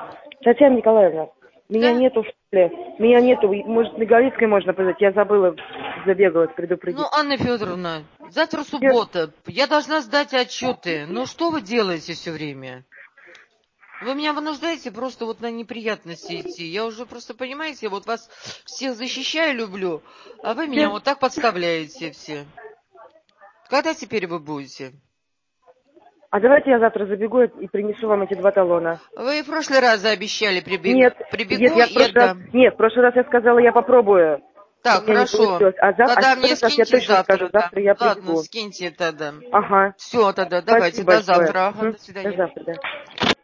Татьяна Николаевна, меня Да? нету в школе. Меня нету. Может, на Галицкой можно позвать? Я забыла, забегалась, предупредить. Ну, Анна Федоровна, завтра Нет. суббота. Я должна сдать отчеты. Ну, что вы делаете все время? Вы меня вынуждаете просто вот на неприятности идти. Я уже просто, понимаете, вот вас всех защищаю, люблю, а вы меня вот так подставляете все. Когда теперь вы будете? А давайте я завтра забегу и принесу вам эти 2 талона. Вы в прошлый раз заобещали, Нет, прибегу я в и прошлый раз... отдам. Нет, в прошлый раз я сказала, я попробую. У Так, меня не хорошо. получилось. А Тогда в мне этот раз я скиньте точно скажу, завтра, да. завтра я Ладно, прибегу. скиньте тогда. Ага. Все, тогда давайте, Спасибо до большое. завтра. Ага, до До свидания. завтра, да.